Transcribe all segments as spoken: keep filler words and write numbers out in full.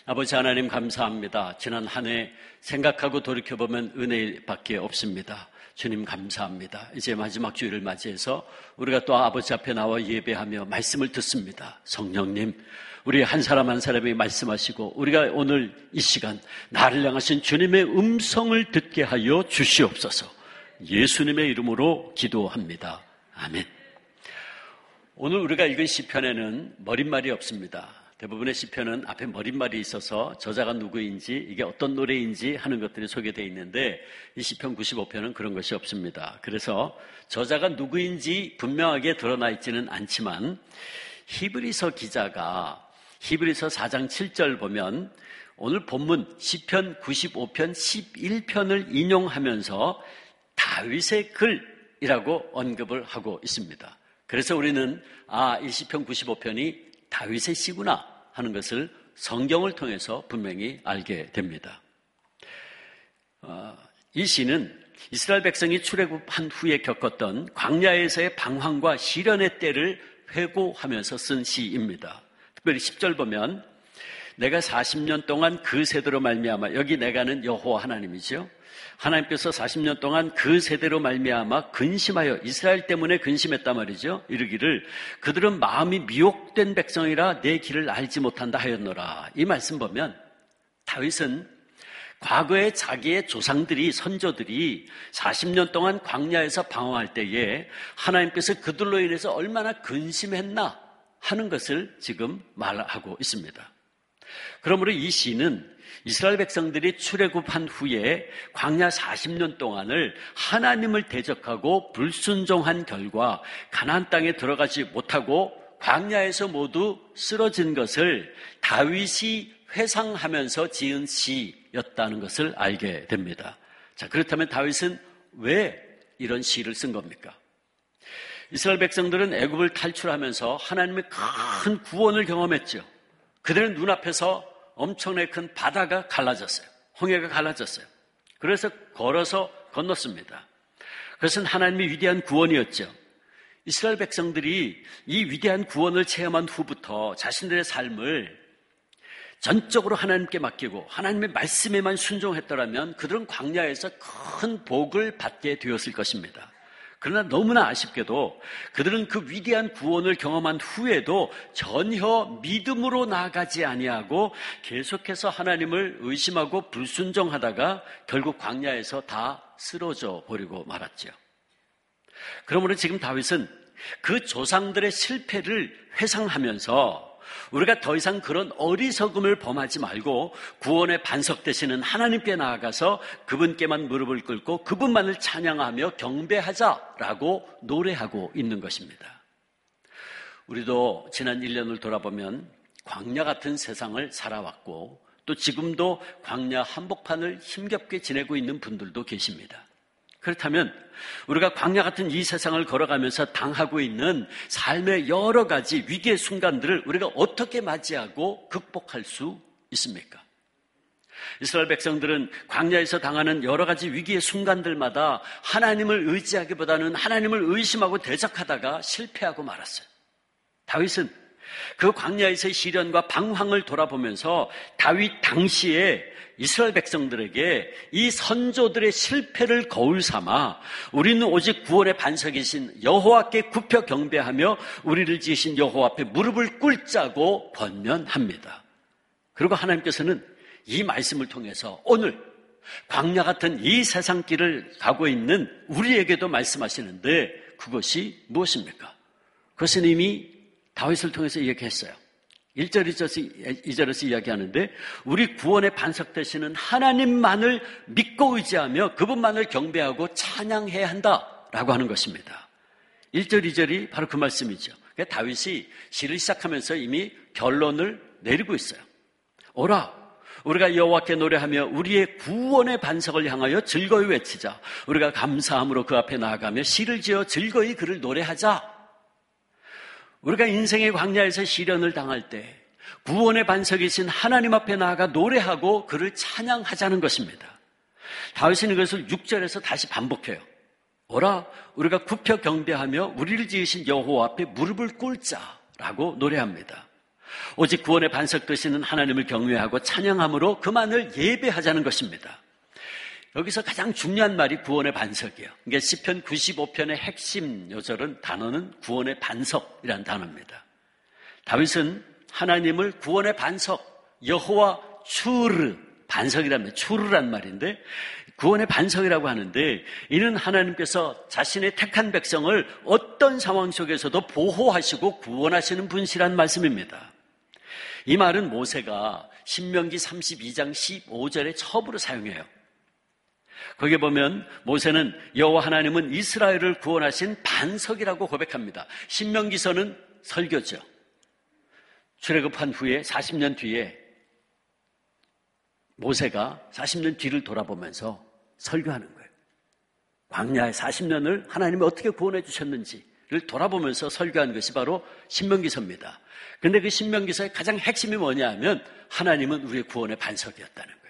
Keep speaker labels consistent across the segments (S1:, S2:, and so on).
S1: 아버지 하나님 감사합니다. 지난 한 해 생각하고 돌이켜보면 은혜밖에 없습니다. 주님 감사합니다. 이제 마지막 주일을 맞이해서 우리가 또 아버지 앞에 나와 예배하며 말씀을 듣습니다. 성령님, 우리 한 사람 한 사람이 말씀하시고 우리가 오늘 이 시간 나를 향하신 주님의 음성을 듣게 하여 주시옵소서. 예수님의 이름으로 기도합니다. 아멘. 오늘 우리가 읽은 시편에는 머릿말이 없습니다. 대부분의 시편은 앞에 머릿말이 있어서 저자가 누구인지 이게 어떤 노래인지 하는 것들이 소개되어 있는데 이 시편 구십오 편은 그런 것이 없습니다. 그래서 저자가 누구인지 분명하게 드러나 있지는 않지만 히브리서 기자가 히브리서 사 장 칠 절 보면 오늘 본문 시편 구십오 편 십일 편을 인용하면서 다윗의 글이라고 언급을 하고 있습니다. 그래서 우리는 아, 이 시편 구십오 편이 다윗의 시구나 하는 것을 성경을 통해서 분명히 알게 됩니다. 어, 이 시는 이스라엘 백성이 출애굽한 후에 겪었던 광야에서의 방황과 시련의 때를 회고하면서 쓴 시입니다. 특별히 십 절 보면 내가 사십 년 동안 그 세대로 말미암아, 여기 내가는 여호와 하나님이죠. 하나님께서 사십 년 동안 그 세대로 말미암아 근심하여, 이스라엘 때문에 근심했단 말이죠. 이르기를 그들은 마음이 미혹된 백성이라 내 길을 알지 못한다 하였노라. 이 말씀 보면 다윗은 과거에 자기의 조상들이, 선조들이 사십 년 동안 광야에서 방황할 때에 하나님께서 그들로 인해서 얼마나 근심했나 하는 것을 지금 말하고 있습니다. 그러므로 이 시는 이스라엘 백성들이 출애굽한 후에 광야 사십 년 동안을 하나님을 대적하고 불순종한 결과 가나안 땅에 들어가지 못하고 광야에서 모두 쓰러진 것을 다윗이 회상하면서 지은 시였다는 것을 알게 됩니다. 자, 그렇다면 다윗은 왜 이런 시를 쓴 겁니까? 이스라엘 백성들은 애굽을 탈출하면서 하나님의 큰 구원을 경험했죠. 그들은 눈앞에서 엄청나게 큰 바다가 갈라졌어요. 홍해가 갈라졌어요. 그래서 걸어서 건넜습니다. 그것은 하나님의 위대한 구원이었죠. 이스라엘 백성들이 이 위대한 구원을 체험한 후부터 자신들의 삶을 전적으로 하나님께 맡기고 하나님의 말씀에만 순종했더라면 그들은 광야에서 큰 복을 받게 되었을 것입니다. 그러나 너무나 아쉽게도 그들은 그 위대한 구원을 경험한 후에도 전혀 믿음으로 나아가지 아니하고 계속해서 하나님을 의심하고 불순종하다가 결국 광야에서 다 쓰러져 버리고 말았죠. 그러므로 지금 다윗은 그 조상들의 실패를 회상하면서 우리가 더 이상 그런 어리석음을 범하지 말고 구원의 반석 되시는 하나님께 나아가서 그분께만 무릎을 꿇고 그분만을 찬양하며 경배하자라고 노래하고 있는 것입니다. 우리도 지난 일 년을 돌아보면 광야 같은 세상을 살아왔고 또 지금도 광야 한복판을 힘겹게 지내고 있는 분들도 계십니다. 그렇다면 우리가 광야 같은 이 세상을 걸어가면서 당하고 있는 삶의 여러 가지 위기의 순간들을 우리가 어떻게 맞이하고 극복할 수 있습니까? 이스라엘 백성들은 광야에서 당하는 여러 가지 위기의 순간들마다 하나님을 의지하기보다는 하나님을 의심하고 대적하다가 실패하고 말았어요. 다윗은 그 광야에서의 시련과 방황을 돌아보면서 다윗 당시에 이스라엘 백성들에게 이 선조들의 실패를 거울 삼아 우리는 오직 구원의 반석이신 여호와께 굽혀 경배하며 우리를 지으신 여호와 앞에 무릎을 꿇자고 권면합니다. 그리고 하나님께서는 이 말씀을 통해서 오늘 광야 같은 이 세상 길을 가고 있는 우리에게도 말씀하시는데 그것이 무엇입니까? 그것은 이미 다윗을 통해서 얘기했어요. 일 절, 이 절에서 이야기하는데 우리 구원의 반석 되시는 하나님만을 믿고 의지하며 그분만을 경배하고 찬양해야 한다라고 하는 것입니다. 일 절, 이 절이 바로 그 말씀이죠. 그러니까 다윗이 시를 시작하면서 이미 결론을 내리고 있어요. 오라, 우리가 여호와께 노래하며 우리의 구원의 반석을 향하여 즐거이 외치자. 우리가 감사함으로 그 앞에 나아가며 시를 지어 즐거이 그를 노래하자. 우리가 인생의 광야에서 시련을 당할 때 구원의 반석이신 하나님 앞에 나아가 노래하고 그를 찬양하자는 것입니다. 다윗은 이것을 육 절에서 다시 반복해요. 오라, 우리가 굽혀 경배하며 우리를 지으신 여호와 앞에 무릎을 꿇자라고 노래합니다. 오직 구원의 반석 되시는 하나님을 경외하고 찬양함으로 그만을 예배하자는 것입니다. 여기서 가장 중요한 말이 구원의 반석이에요. 그러니까 시편 구십오 편의 핵심 요절은 단어는 구원의 반석이라는 단어입니다. 다윗은 하나님을 구원의 반석, 여호와 추르, 반석이라면 추르란 말인데 구원의 반석이라고 하는데 이는 하나님께서 자신의 택한 백성을 어떤 상황 속에서도 보호하시고 구원하시는 분이란 말씀입니다. 이 말은 모세가 신명기 삼십이 장 십오 절에 처음으로 사용해요. 거기에 보면 모세는 여호와 하나님은 이스라엘을 구원하신 반석이라고 고백합니다. 신명기서는 설교죠. 출애굽한 후에 사십 년 뒤에 모세가 사십 년 뒤를 돌아보면서 설교하는 거예요. 광야의 사십 년을 하나님이 어떻게 구원해 주셨는지를 돌아보면서 설교한 것이 바로 신명기서입니다. 그런데 그 신명기서의 가장 핵심이 뭐냐 하면 하나님은 우리의 구원의 반석이었다는 거예요.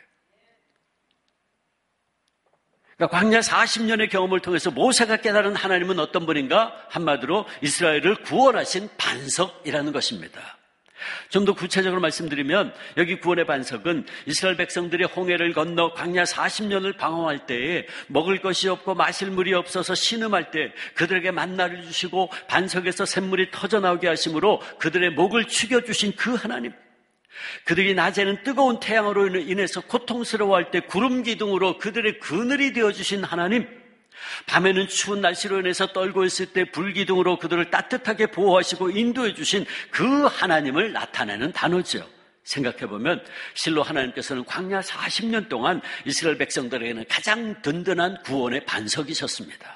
S1: 그러니까 광야 사십 년의 경험을 통해서 모세가 깨달은 하나님은 어떤 분인가? 한마디로 이스라엘을 구원하신 반석이라는 것입니다. 좀 더 구체적으로 말씀드리면 여기 구원의 반석은 이스라엘 백성들이 홍해를 건너 광야 사십 년을 방황할 때에 먹을 것이 없고 마실 물이 없어서 신음할 때 그들에게 만나를 주시고 반석에서 샘물이 터져나오게 하심으로 그들의 목을 축여주신 그 하나님, 그들이 낮에는 뜨거운 태양으로 인해서 고통스러워할 때 구름 기둥으로 그들의 그늘이 되어주신 하나님, 밤에는 추운 날씨로 인해서 떨고 있을 때 불기둥으로 그들을 따뜻하게 보호하시고 인도해 주신 그 하나님을 나타내는 단어죠. 생각해보면 실로 하나님께서는 광야 사십 년 동안 이스라엘 백성들에게는 가장 든든한 구원의 반석이셨습니다.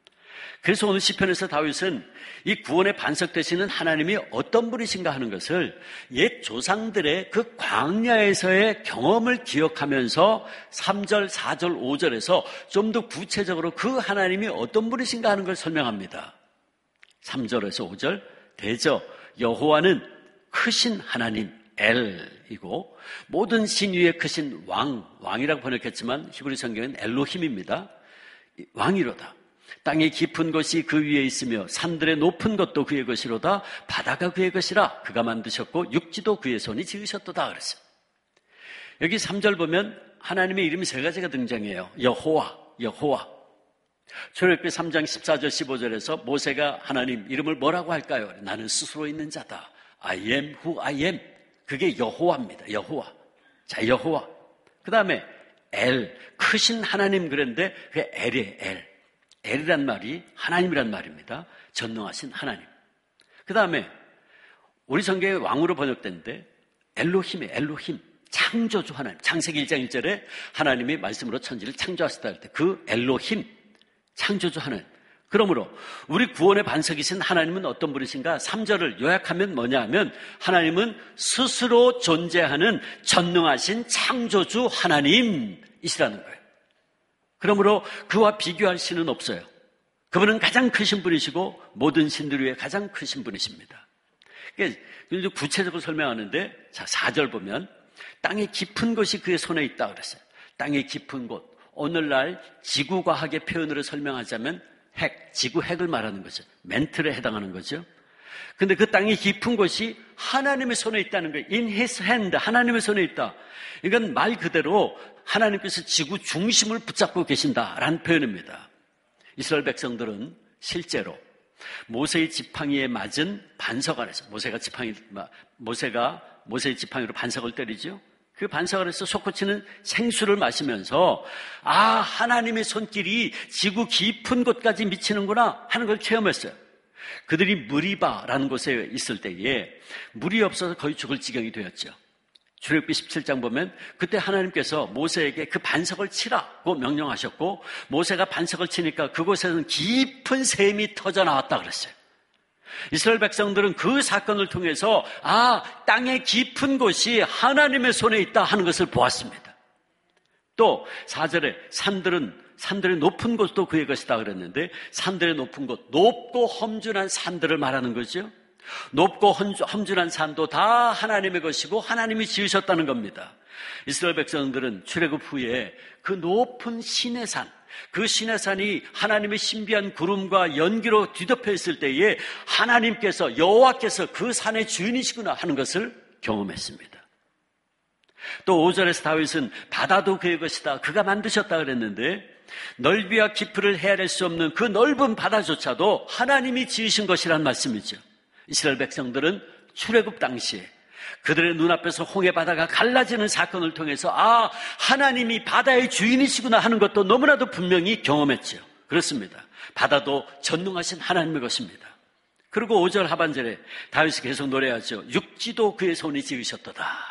S1: 그래서 오늘 시편에서 다윗은 이 구원의 반석 되시는 하나님이 어떤 분이신가 하는 것을 옛 조상들의 그 광야에서의 경험을 기억하면서 삼 절, 사 절, 오 절에서 좀 더 구체적으로 그 하나님이 어떤 분이신가 하는 걸 설명합니다. 삼 절에서 오 절, 대저 여호와는 크신 하나님 엘이고 모든 신 위에 크신 왕, 왕이라고 번역했지만 히브리 성경은 엘로힘입니다. 왕이로다. 땅의 깊은 것이 그 위에 있으며 산들의 높은 것도 그의 것이로다. 바다가 그의 것이라. 그가 만드셨고 육지도 그의 손이 지으셨도다 그랬어요. 여기 삼 절 보면 하나님의 이름이 세 가지가 등장해요. 여호와, 여호와. 출애굽기 삼 장 십사 절 십오 절에서 모세가 하나님 이름을 뭐라고 할까요? 나는 스스로 있는 자다. I am who I am. 그게 여호와입니다. 여호와. 자, 여호와. 그 다음에 엘, 크신 하나님 그랬는데 그게 엘이에요. 엘. 엘이란 말이 하나님이란 말입니다. 전능하신 하나님. 그 다음에 우리 성경에 왕으로 번역됐는데 엘로힘이에요. 엘로힘. 창조주 하나님. 창세기 일 장 일 절에 하나님이 말씀으로 천지를 창조하셨다 할 때 그 엘로힘, 창조주 하나님. 그러므로 우리 구원의 반석이신 하나님은 어떤 분이신가? 삼 절을 요약하면 뭐냐 하면 하나님은 스스로 존재하는 전능하신 창조주 하나님이시라는 거예요. 그러므로 그와 비교할 신은 없어요. 그분은 가장 크신 분이시고 모든 신들 위에 가장 크신 분이십니다. 그러니까 구체적으로 설명하는데 자, 사 절 보면 땅의 깊은 곳이 그의 손에 있다 그랬어요. 땅의 깊은 곳. 오늘날 지구과학의 표현으로 설명하자면 핵, 지구 핵을 말하는 거죠. 멘틀에 해당하는 거죠. 근데 그 땅의 깊은 곳이 하나님의 손에 있다는 거예요. In his hand, 하나님의 손에 있다. 이건 말 그대로 하나님께서 지구 중심을 붙잡고 계신다라는 표현입니다. 이스라엘 백성들은 실제로 모세의 지팡이에 맞은 반석 아래서 모세가 지팡이 모세가 모세의 지팡이로 반석을 때리죠. 그 반석 아래서 솟구치는 생수를 마시면서 아, 하나님의 손길이 지구 깊은 곳까지 미치는구나 하는 걸 체험했어요. 그들이 무리바라는 곳에 있을 때에 물이 없어서 거의 죽을 지경이 되었죠. 출애굽기 십칠 장 보면 그때 하나님께서 모세에게 그 반석을 치라고 명령하셨고 모세가 반석을 치니까 그곳에서는 깊은 샘이 터져 나왔다 그랬어요. 이스라엘 백성들은 그 사건을 통해서 아, 땅의 깊은 곳이 하나님의 손에 있다 하는 것을 보았습니다. 또 사 절에 산들은 산들의 높은 곳도 그의 것이다 그랬는데 산들의 높은 곳, 높고 험준한 산들을 말하는 거죠. 높고 험준한 산도 다 하나님의 것이고 하나님이 지으셨다는 겁니다. 이스라엘 백성들은 출애굽 후에 그 높은 시내산, 그 시내산이 하나님의 신비한 구름과 연기로 뒤덮여 있을 때에 하나님께서, 여호와께서 그 산의 주인이시구나 하는 것을 경험했습니다. 또 오 절에서 다윗은 바다도 그의 것이다, 그가 만드셨다 그랬는데 넓이와 깊이를 헤아릴 수 없는 그 넓은 바다조차도 하나님이 지으신 것이란 말씀이죠. 이스라엘 백성들은 출애굽 당시에 그들의 눈앞에서 홍해 바다가 갈라지는 사건을 통해서 아, 하나님이 바다의 주인이시구나 하는 것도 너무나도 분명히 경험했죠. 그렇습니다. 바다도 전능하신 하나님의 것입니다. 그리고 오 절 하반절에 다윗이 계속 노래하죠. 육지도 그의 손이 지으셨도다.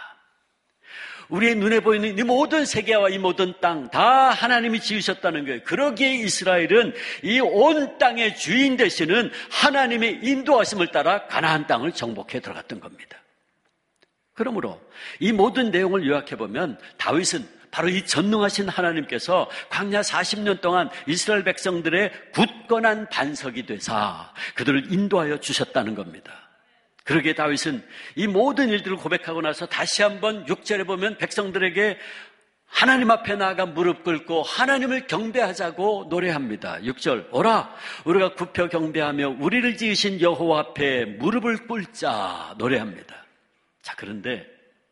S1: 우리의 눈에 보이는 이 모든 세계와 이 모든 땅 다 하나님이 지으셨다는 거예요. 그러기에 이스라엘은 이 온 땅의 주인 되시는 하나님의 인도하심을 따라 가나안 땅을 정복해 들어갔던 겁니다. 그러므로 이 모든 내용을 요약해보면 다윗은 바로 이 전능하신 하나님께서 광야 사십 년 동안 이스라엘 백성들의 굳건한 반석이 되사 그들을 인도하여 주셨다는 겁니다. 그러기에 다윗은 이 모든 일들을 고백하고 나서 다시 한번 육 절에 보면 백성들에게 하나님 앞에 나아가 무릎 꿇고 하나님을 경배하자고 노래합니다. 육 절, 오라 우리가 굽혀 경배하며 우리를 지으신 여호와 앞에 무릎을 꿇자 노래합니다. 자, 그런데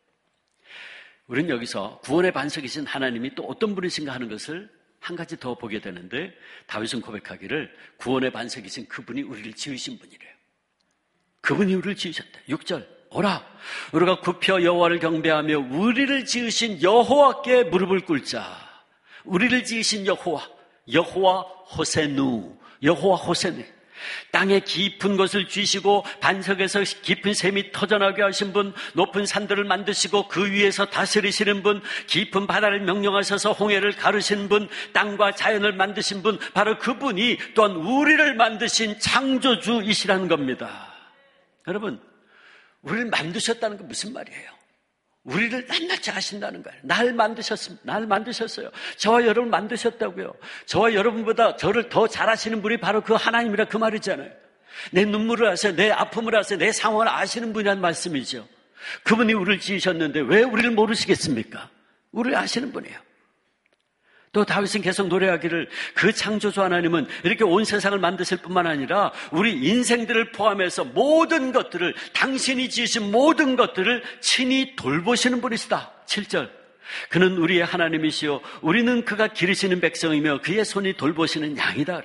S1: 우리는 여기서 구원의 반석이신 하나님이 또 어떤 분이신가 하는 것을 한 가지 더 보게 되는데 다윗은 고백하기를 구원의 반석이신 그분이 우리를 지으신 분이래요. 그분이 우리를 지으셨다. 육 절, 오라 우리가 굽혀 여호와를 경배하며 우리를 지으신 여호와께 무릎을 꿇자. 우리를 지으신 여호와, 여호와 호세누, 여호와 호세네. 땅의 깊은 곳을 쥐시고 반석에서 깊은 샘이 터져나오게 하신 분, 높은 산들을 만드시고 그 위에서 다스리시는 분, 깊은 바다를 명령하셔서 홍해를 가르시는 분, 땅과 자연을 만드신 분, 바로 그분이 또한 우리를 만드신 창조주이시라는 겁니다. 여러분, 우리를 만드셨다는 건 무슨 말이에요? 우리를 낱낱이 하신다는 거예요. 날 만드셨습니다. 날 만드셨어요. 저와 여러분을 만드셨다고요. 저와 여러분보다 저를 더 잘하시는 분이 바로 그 하나님이라 그 말이잖아요. 내 눈물을 아세요. 내 아픔을 아세요. 내 상황을 아시는 분이란 말씀이죠. 그분이 우리를 지으셨는데 왜 우리를 모르시겠습니까? 우리를 아시는 분이에요. 또 다윗은 계속 노래하기를 그 창조주 하나님은 이렇게 온 세상을 만드실 뿐만 아니라 우리 인생들을 포함해서 모든 것들을, 당신이 지으신 모든 것들을 친히 돌보시는 분이시다. 칠 절, 그는 우리의 하나님이시요 우리는 그가 기르시는 백성이며 그의 손이 돌보시는 양이다.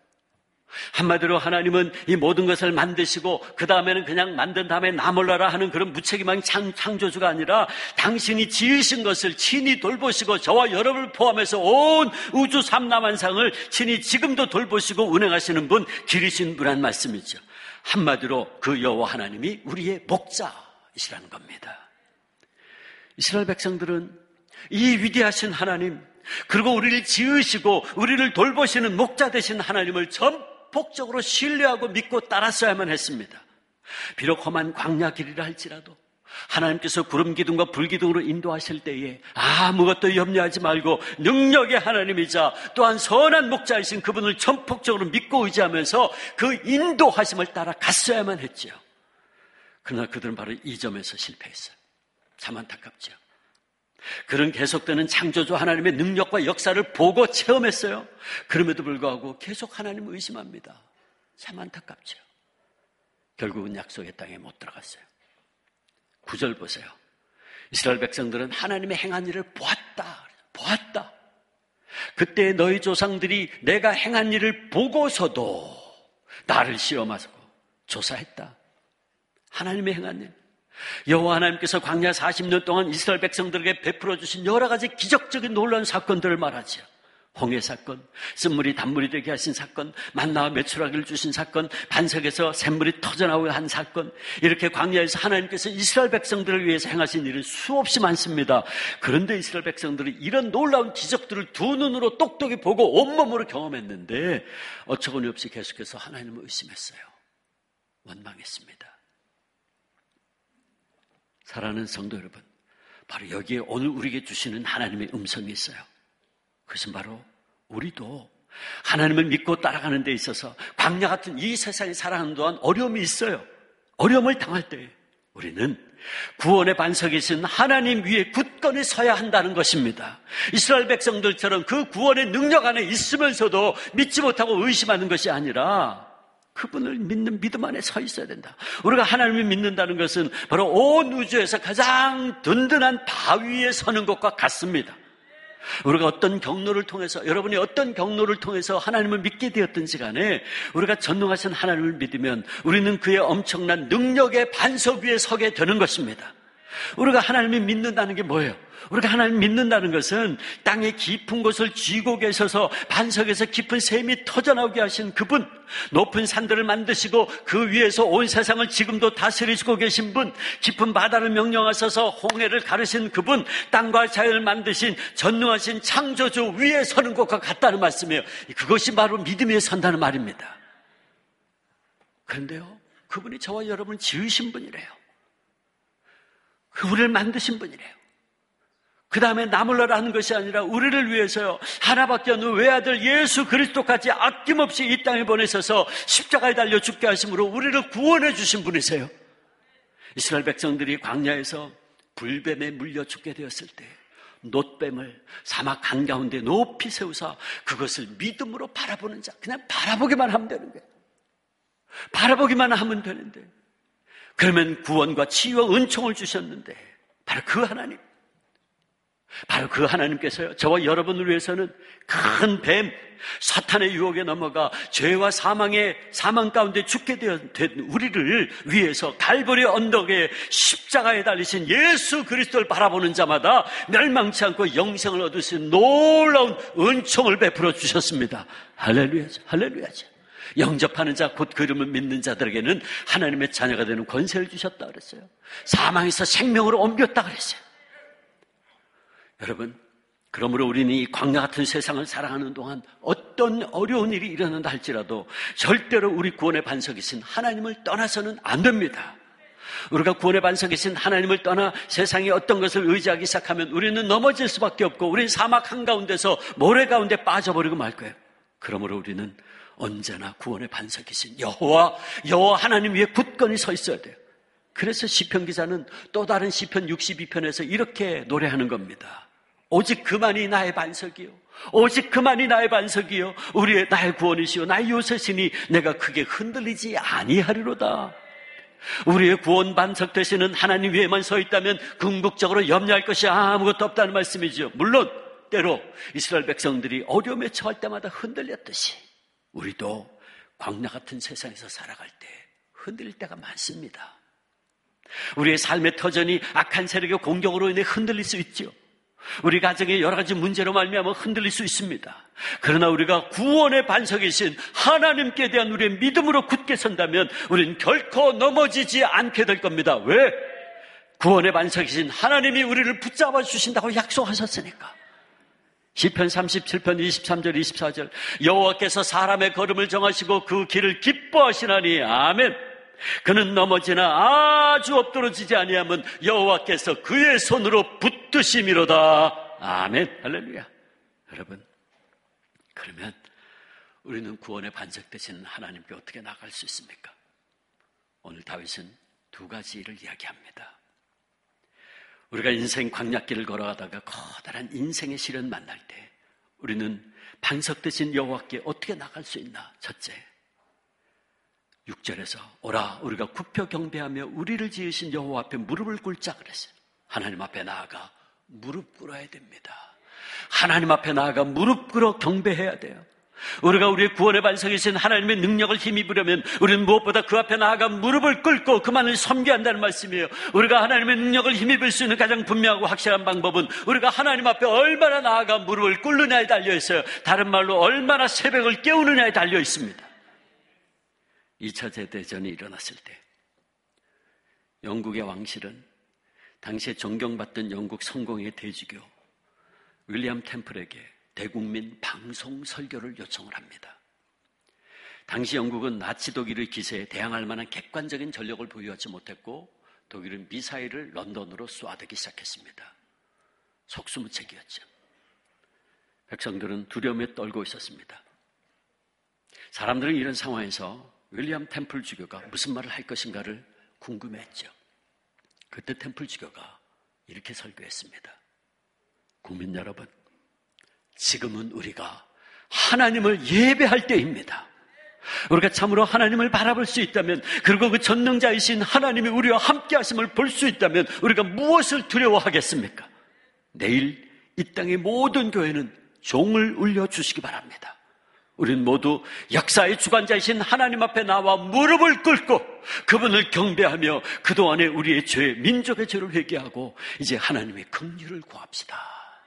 S1: 한마디로 하나님은 이 모든 것을 만드시고 그 다음에는 그냥 만든 다음에 나 몰라라 하는 그런 무책임한 창, 창조주가 아니라 당신이 지으신 것을 친히 돌보시고 저와 여러분을 포함해서 온 우주 삼라만상을 친히 지금도 돌보시고 운행하시는 분, 기르신 분이란 말씀이죠. 한마디로 그 여호와 하나님이 우리의 목자이시라는 겁니다. 이스라엘 백성들은 이 위대하신 하나님, 그리고 우리를 지으시고 우리를 돌보시는 목자 되신 하나님을 전 폭적으로 신뢰하고 믿고 따랐어야만 했습니다. 비록 험한 광야 길이라 할지라도 하나님께서 구름 기둥과 불 기둥으로 인도하실 때에 아무것도 염려하지 말고 능력의 하나님이자 또한 선한 목자이신 그분을 전폭적으로 믿고 의지하면서 그 인도하심을 따라 갔어야만 했죠. 그러나 그들은 바로 이 점에서 실패했어요. 참 안타깝죠. 그는 계속되는 창조주 하나님의 능력과 역사를 보고 체험했어요. 그럼에도 불구하고 계속 하나님을 의심합니다. 참 안타깝죠. 결국은 약속의 땅에 못 들어갔어요. 구 절 보세요. 이스라엘 백성들은 하나님의 행한 일을 보았다. 보았다. 그때 너희 조상들이 내가 행한 일을 보고서도 나를 시험하고 조사했다. 하나님의 행한 일. 여호와 하나님께서 광야 사십 년 동안 이스라엘 백성들에게 베풀어 주신 여러 가지 기적적인 놀라운 사건들을 말하죠. 홍해 사건, 쓴물이 단물이 되게 하신 사건, 만나와 메추라기를 주신 사건, 반석에서 샘물이 터져나오게 한 사건, 이렇게 광야에서 하나님께서 이스라엘 백성들을 위해서 행하신 일은 수없이 많습니다. 그런데 이스라엘 백성들이 이런 놀라운 기적들을 두 눈으로 똑똑히 보고 온몸으로 경험했는데 어처구니 없이 계속해서 하나님을 의심했어요. 원망했습니다. 사랑하는 성도 여러분, 바로 여기에 오늘 우리에게 주시는 하나님의 음성이 있어요. 그것은 바로 우리도 하나님을 믿고 따라가는 데 있어서 광야 같은 이 세상에 살아가는 동안 어려움이 있어요. 어려움을 당할 때 우리는 구원의 반석이신 하나님 위에 굳건히 서야 한다는 것입니다. 이스라엘 백성들처럼 그 구원의 능력 안에 있으면서도 믿지 못하고 의심하는 것이 아니라 그분을 믿는 믿음 안에 서 있어야 된다. 우리가 하나님을 믿는다는 것은 바로 온 우주에서 가장 든든한 바위에 서는 것과 같습니다. 우리가 어떤 경로를 통해서, 여러분이 어떤 경로를 통해서 하나님을 믿게 되었든지 간에 우리가 전능하신 하나님을 믿으면 우리는 그의 엄청난 능력의 반석 위에 서게 되는 것입니다. 우리가 하나님을 믿는다는 게 뭐예요? 우리가 하나님을 믿는다는 것은 땅의 깊은 곳을 쥐고 계셔서 반석에서 깊은 샘이 터져나오게 하신 그분, 높은 산들을 만드시고 그 위에서 온 세상을 지금도 다스리시고 계신 분, 깊은 바다를 명령하셔서 홍해를 가르신 그분, 땅과 자연을 만드신 전능하신 창조주 위에 서는 것과 같다는 말씀이에요. 그것이 바로 믿음 위에 선다는 말입니다. 그런데요, 그분이 저와 여러분을 지으신 분이래요. 우리를 만드신 분이래요. 그 다음에 나물러라 하는 것이 아니라 우리를 위해서요, 하나밖에 없는 외아들 예수 그리스도까지 아낌없이 이 땅에 보내셔서 십자가에 달려 죽게 하심으로 우리를 구원해 주신 분이세요. 이스라엘 백성들이 광야에서 불뱀에 물려 죽게 되었을 때 놋뱀을 사막 한가운데 높이 세우사 그것을 믿음으로 바라보는 자, 그냥 바라보기만 하면 되는 거예요. 바라보기만 하면 되는데, 그러면 구원과 치유와 은총을 주셨는데 바로 그 하나님, 바로 그 하나님께서요, 저와 여러분을 위해서는 큰 뱀, 사탄의 유혹에 넘어가 죄와 사망의 사망 가운데 죽게 된 우리를 위해서 갈보리 언덕에 십자가에 달리신 예수 그리스도를 바라보는 자마다 멸망치 않고 영생을 얻을 수 있는 놀라운 은총을 베풀어 주셨습니다. 할렐루야죠, 할렐루야죠. 영접하는 자, 곧 그름을 믿는 자들에게는 하나님의 자녀가 되는 권세를 주셨다 그랬어요. 사망에서 생명으로 옮겼다 그랬어요. 여러분, 그러므로 우리는 이 광야 같은 세상을 살아가는 동안 어떤 어려운 일이 일어난다 할지라도 절대로 우리 구원의 반석이신 하나님을 떠나서는 안 됩니다. 우리가 구원의 반석이신 하나님을 떠나 세상에 어떤 것을 의지하기 시작하면 우리는 넘어질 수밖에 없고 우리는 사막 한가운데서 모래 가운데 빠져버리고 말 거예요. 그러므로 우리는 언제나 구원의 반석이신 여호와 여호와 하나님 위에 굳건히 서 있어야 돼요. 그래서 시편 기자는 또 다른 시편 육십이 편에서 이렇게 노래하는 겁니다. 오직 그만이 나의 반석이요, 오직 그만이 나의 반석이요, 우리의 나의 구원이시요 나의 요새시니 내가 크게 흔들리지 아니하리로다. 우리의 구원 반석 되시는 하나님 위에만 서 있다면 궁극적으로 염려할 것이 아무것도 없다는 말씀이죠. 물론 때로 이스라엘 백성들이 어려움에 처할 때마다 흔들렸듯이 우리도 광야 같은 세상에서 살아갈 때 흔들릴 때가 많습니다. 우리의 삶의 터전이 악한 세력의 공격으로 인해 흔들릴 수 있죠. 우리 가정의 여러 가지 문제로 말미암아 흔들릴 수 있습니다. 그러나 우리가 구원의 반석이신 하나님께 대한 우리의 믿음으로 굳게 선다면 우리는 결코 넘어지지 않게 될 겁니다. 왜? 구원의 반석이신 하나님이 우리를 붙잡아 주신다고 약속하셨으니까. 시편 삼십칠 편 이십삼 절 이십사 절, 여호와께서 사람의 걸음을 정하시고 그 길을 기뻐하시나니 아멘. 그는 넘어지나 아주 엎드러지지 아니하면 여호와께서 그의 손으로 붙드심이로다. 아멘. 할렐루야. 여러분, 그러면 우리는 구원의 반석 되시는 하나님께 어떻게 나갈 수 있습니까? 오늘 다윗은 두 가지 일을 이야기합니다. 우리가 인생 광야길을 걸어가다가 커다란 인생의 시련 만날 때 우리는 반석 되신 여호와께 어떻게 나갈 수 있나? 첫째, 육 절에서 오라 우리가 굽혀 경배하며 우리를 지으신 여호와 앞에 무릎을 꿇자 그랬어요. 하나님 앞에 나아가 무릎 꿇어야 됩니다. 하나님 앞에 나아가 무릎 꿇어 경배해야 돼요. 우리가 우리의 구원의 반석이신 하나님의 능력을 힘입으려면 우리는 무엇보다 그 앞에 나아가 무릎을 꿇고 그만을 섬겨야 한다는 말씀이에요. 우리가 하나님의 능력을 힘입을 수 있는 가장 분명하고 확실한 방법은 우리가 하나님 앞에 얼마나 나아가 무릎을 꿇느냐에 달려있어요. 다른 말로 얼마나 새벽을 깨우느냐에 달려 있습니다. 이 차 세대전이 일어났을 때 영국의 왕실은 당시에 존경받던 영국 성공의 대주교 윌리엄 템플에게 대국민 방송 설교를 요청을 합니다. 당시 영국은 나치 독일의 기세에 대항할 만한 객관적인 전력을 보유하지 못했고 독일은 미사일을 런던으로 쏘아대기 시작했습니다. 속수무책이었죠. 백성들은 두려움에 떨고 있었습니다. 사람들은 이런 상황에서 윌리엄 템플 주교가 무슨 말을 할 것인가를 궁금해했죠. 그때 템플지교가 이렇게 설교했습니다. 국민 여러분, 지금은 우리가 하나님을 예배할 때입니다. 우리가 참으로 하나님을 바라볼 수 있다면, 그리고 그 전능자이신 하나님이 우리와 함께 하심을 볼 수 있다면 우리가 무엇을 두려워하겠습니까? 내일 이 땅의 모든 교회는 종을 울려주시기 바랍니다. 우리는 모두 역사의 주관자이신 하나님 앞에 나와 무릎을 꿇고 그분을 경배하며 그동안의 우리의 죄, 민족의 죄를 회개하고 이제 하나님의 긍휼을 구합시다.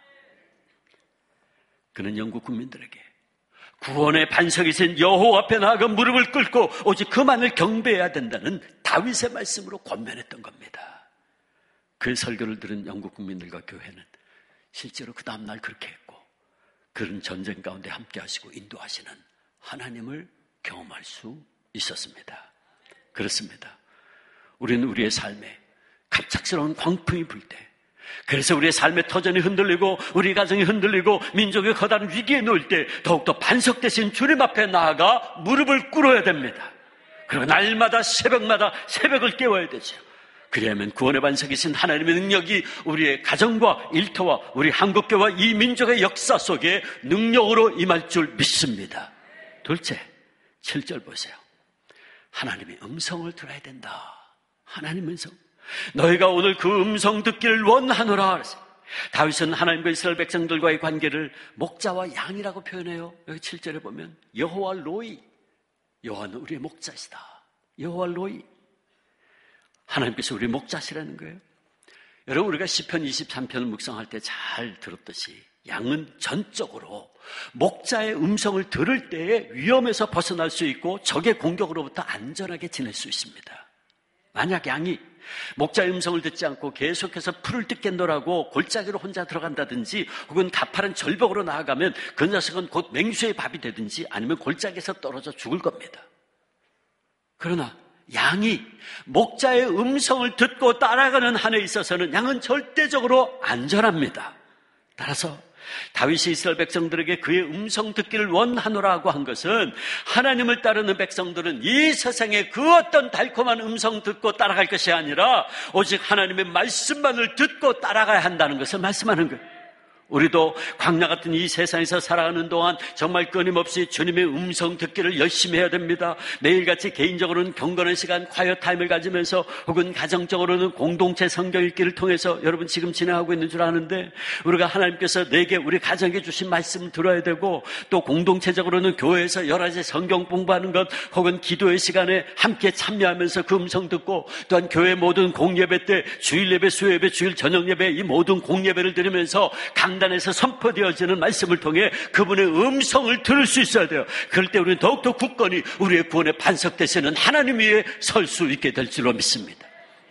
S1: 그는 영국 국민들에게 구원의 반석이신 여호와 앞에 나아가 무릎을 꿇고 오직 그만을 경배해야 된다는 다윗의 말씀으로 권면했던 겁니다. 그 설교를 들은 영국 국민들과 교회는 실제로 그 다음날 그렇게 했고, 그런 전쟁 가운데 함께 하시고 인도하시는 하나님을 경험할 수 있었습니다. 그렇습니다. 우리는 우리의 삶에 갑작스러운 광풍이 불 때, 그래서 우리의 삶의 터전이 흔들리고 우리 가정이 흔들리고 민족의 커다란 위기에 놓일 때 더욱더 반석 되신 주님 앞에 나아가 무릎을 꿇어야 됩니다. 그리고 날마다 새벽마다 새벽을 깨워야 되죠. 그래야만 구원의 반석이신 하나님의 능력이 우리의 가정과 일터와 우리 한국교와 이 민족의 역사 속에 능력으로 임할 줄 믿습니다. 둘째, 칠 절 보세요. 하나님의 음성을 들어야 된다. 하나님의 음성. 너희가 오늘 그 음성 듣기를 원하노라. 다윗은 하나님과 이스라엘 백성들과의 관계를 목자와 양이라고 표현해요. 여기 칠 절에 보면 여호와 로이, 여호와는 우리의 목자시다. 여호와 로이, 하나님께서 우리의 목자시라는 거예요. 여러분, 우리가 시편 이십삼 편을 묵상할 때 잘 들었듯이 양은 전적으로 목자의 음성을 들을 때에 위험에서 벗어날 수 있고 적의 공격으로부터 안전하게 지낼 수 있습니다. 만약 양이 목자의 음성을 듣지 않고 계속해서 풀을 뜯겠노라고 골짜기로 혼자 들어간다든지 혹은 가파른 절벽으로 나아가면 그 녀석은 곧 맹수의 밥이 되든지 아니면 골짜기에서 떨어져 죽을 겁니다. 그러나 양이 목자의 음성을 듣고 따라가는 한에 있어서는 양은 절대적으로 안전합니다. 따라서 다윗이 이스라엘 백성들에게 그의 음성 듣기를 원하노라고 한 것은 하나님을 따르는 백성들은 이 세상에 그 어떤 달콤한 음성 듣고 따라갈 것이 아니라 오직 하나님의 말씀만을 듣고 따라가야 한다는 것을 말씀하는 거예요. 우리도 광야 같은 이 세상에서 살아가는 동안 정말 끊임없이 주님의 음성 듣기를 열심히 해야 됩니다. 매일같이 개인적으로는 경건한 시간, 콰이어 타임을 가지면서 혹은 가정적으로는 공동체 성경 읽기를 통해서 여러분 지금 진행하고 있는 줄 아는데, 우리가 하나님께서 내게 우리 가정에 주신 말씀을 들어야 되고, 또 공동체적으로는 교회에서 여러 가지 성경 공부하는 것 혹은 기도의 시간에 함께 참여하면서 그 음성 듣고, 또한 교회 모든 공예배 때 주일 예배, 수요 예배, 주일 저녁 예배 이 모든 공예배를 드리면서 강 단에서 선포되어지는 말씀을 통해 그분의 음성을 들을 수 있어야 돼요. 그럴 때 우리는 더욱더 굳건히 우리의 구원의 반석 되시는 하나님 위에 설 수 있게 될 줄로 믿습니다.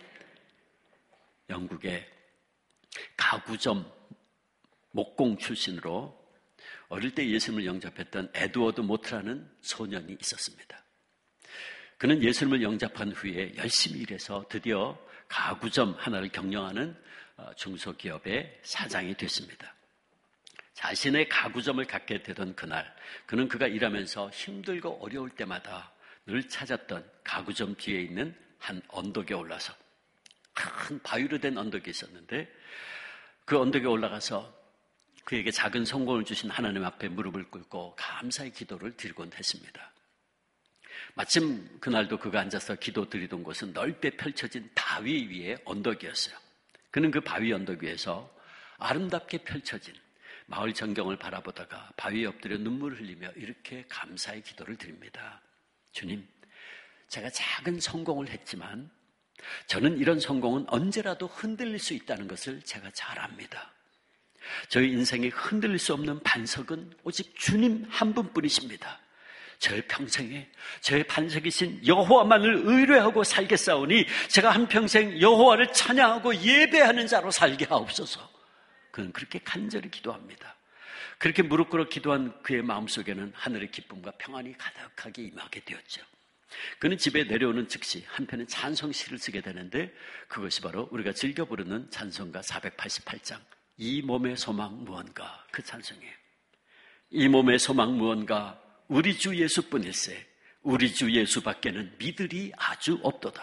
S1: 영국의 가구점 목공 출신으로 어릴 때 예수님을 영접했던 에드워드 모트라는 소년이 있었습니다. 그는 예수님을 영접한 후에 열심히 일해서 드디어 가구점 하나를 경영하는 중소기업의 사장이 됐습니다. 자신의 가구점을 갖게 되던 그날, 그는 그가 일하면서 힘들고 어려울 때마다 늘 찾았던 가구점 뒤에 있는 한 언덕에 올라서, 큰 바위로 된 언덕이 있었는데 그 언덕에 올라가서 그에게 작은 성공을 주신 하나님 앞에 무릎을 꿇고 감사의 기도를 드리곤 했습니다. 마침 그날도 그가 앉아서 기도 드리던 곳은 넓게 펼쳐진 바위 위의 언덕이었어요. 그는 그 바위 언덕 위에서 아름답게 펼쳐진 마을 전경을 바라보다가 바위에 엎드려 눈물을 흘리며 이렇게 감사의 기도를 드립니다. 주님, 제가 작은 성공을 했지만 저는 이런 성공은 언제라도 흔들릴 수 있다는 것을 제가 잘 압니다. 저희 인생에 흔들릴 수 없는 반석은 오직 주님 한 분뿐이십니다. 저의 평생에 저의 반석이신 여호와만을 의뢰하고 살겠사오니 제가 한평생 여호와를 찬양하고 예배하는 자로 살게 하옵소서. 그는 그렇게 간절히 기도합니다. 그렇게 무릎 꿇어 기도한 그의 마음속에는 하늘의 기쁨과 평안이 가득하게 임하게 되었죠. 그는 집에 내려오는 즉시 한편의 찬송시를 쓰게 되는데, 그것이 바로 우리가 즐겨 부르는 찬송가 사백팔십팔 장 이 몸의 소망 무언가, 그 찬송이에요. 이 몸의 소망 무언가 우리 주 예수뿐일세, 우리 주 예수밖에는 믿으리 아주 없도다.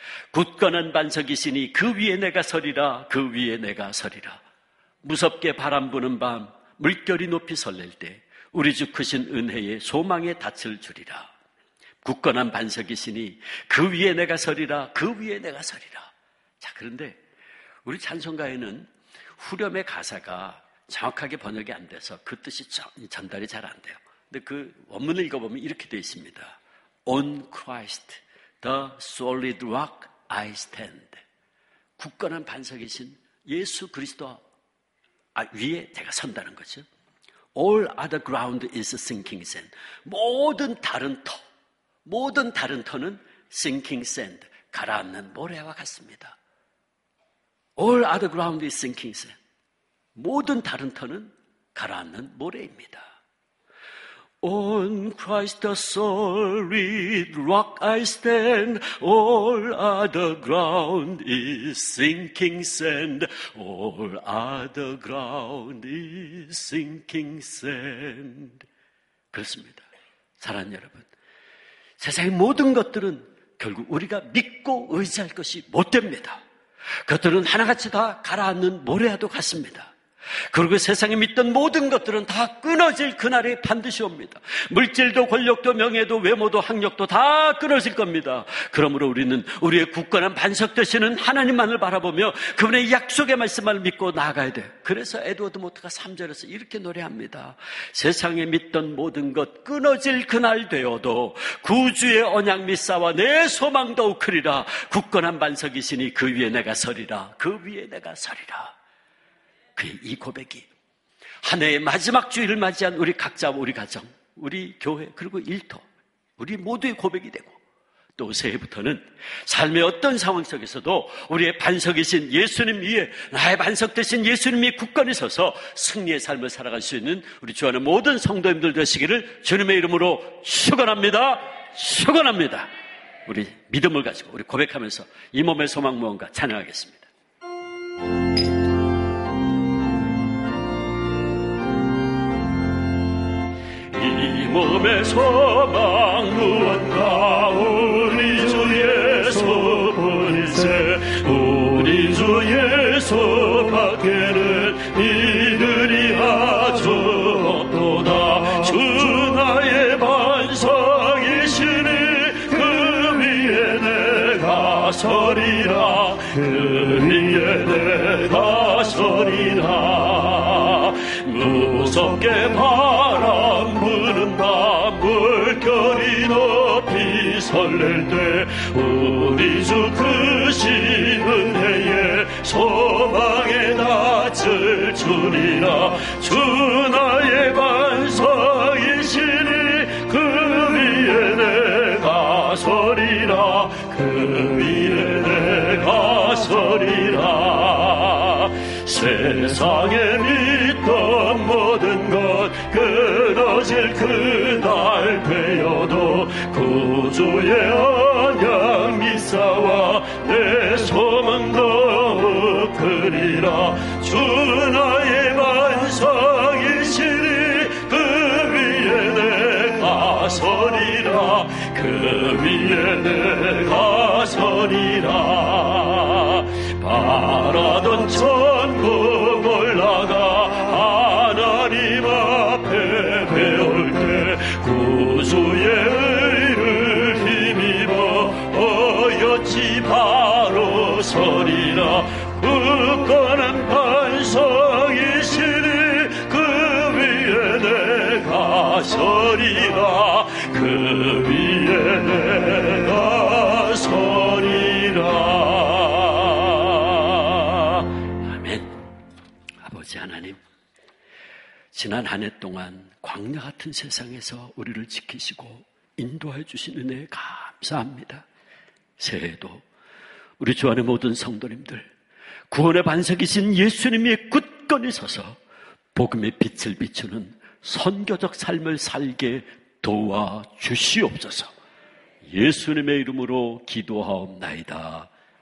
S1: 굳건한 반석이시니 그 위에 내가 서리라. 그 위에 내가 서리라. 무섭게 바람 부는 밤 물결이 높이 설렐 때 우리 주 크신 은혜의 소망의 닻을 주리라. 굳건한 반석이시니 그 위에 내가 서리라. 그 위에 내가 서리라. 자, 그런데 우리 찬송가에는 후렴의 가사가 정확하게 번역이 안 돼서 그 뜻이 전달이 잘 안 돼요. 근데 그 원문을 읽어보면 이렇게 되어 있습니다. On Christ, the solid rock I stand. 굳건한 반석이신 예수 그리스도 위에 내가 선다는 거죠. All other ground is sinking sand. 모든 다른 터, 모든 다른 터는 sinking sand, 가라앉는 모래와 같습니다. All other ground is sinking sand. 모든 다른 터는 가라앉는 모래입니다. On Christ the solid rock I stand. All other ground is sinking sand. All other ground is sinking sand. 그렇습니다. 사랑하는 여러분, 세상의 모든 것들은 결국 우리가 믿고 의지할 것이 못 됩니다. 그것들은 하나같이 다 가라앉는 모래와도 같습니다. 그리고 세상에 믿던 모든 것들은 다 끊어질 그날이 반드시 옵니다. 물질도 권력도 명예도 외모도 학력도 다 끊어질 겁니다. 그러므로 우리는 우리의 굳건한 반석 되시는 하나님만을 바라보며 그분의 약속의 말씀을 믿고 나아가야 돼요. 그래서 에드워드 모트가 삼 절에서 이렇게 노래합니다. 세상에 믿던 모든 것 끊어질 그날 되어도 구주의 언약 믿사와 내 소망 더욱 크리라. 굳건한 반석이시니 그 위에 내가 서리라. 그 위에 내가 서리라. 그의 이 고백이 한 해의 마지막 주일을 맞이한 우리 각자, 우리 가정, 우리 교회, 그리고 일터, 우리 모두의 고백이 되고, 또 새해부터는 삶의 어떤 상황 속에서도 우리의 반석이신 예수님 위에 나의 반석 되신 예수님 위에 굳건히 서서 승리의 삶을 살아갈 수 있는 우리 주 안의 모든 성도님들 되시기를 주님의 이름으로 축원합니다. 축원합니다. 우리 믿음을 가지고 우리 고백하면서 이 몸의 소망 무언가 찬양하겠습니다. 이 몸의 소망 무언가 우리 주 예수뿐이세. 우리 주 예수 밖에는 이들이 아주 없도다. 주 나의 반석이시니 그 위에 내가 서리라. 그 위에 내가 서리라. 무섭게 바람 부는 밤 물결이 높이 설렐 때 우리 주 크신 은혜의 소망의 낯을 주리라. 주 나의 반석이시니 그 위에 내가 서리라. 그 위에 내가 서리라. 세상에 믿던 모든 것 끊어질 그날 되어도 구주의 언약 믿사와 내 소망 더욱 크리라. 주 나의 반석이시니 그 위에 내가 서리라. 그 위에 내가 서리라. 바라던 천국 올라가 하나님 앞에 배울 때 구주의 의를 힘입어 어여치 바로 서리라. 굳건한 반석이시니 그 위에 내가 서리라. 그 위에 내가 서리라. 하나님, 지난 한 해 동안 광야 같은 세상에서 우리를 지키시고 인도해 주신 은혜에 감사합니다. 새해에도 우리 주 안의 모든 성도님들 구원의 반석이신 예수님이 굳건히 서서 복음의 빛을 비추는 선교적 삶을 살게 도와주시옵소서. 예수님의 이름으로 기도하옵나이다.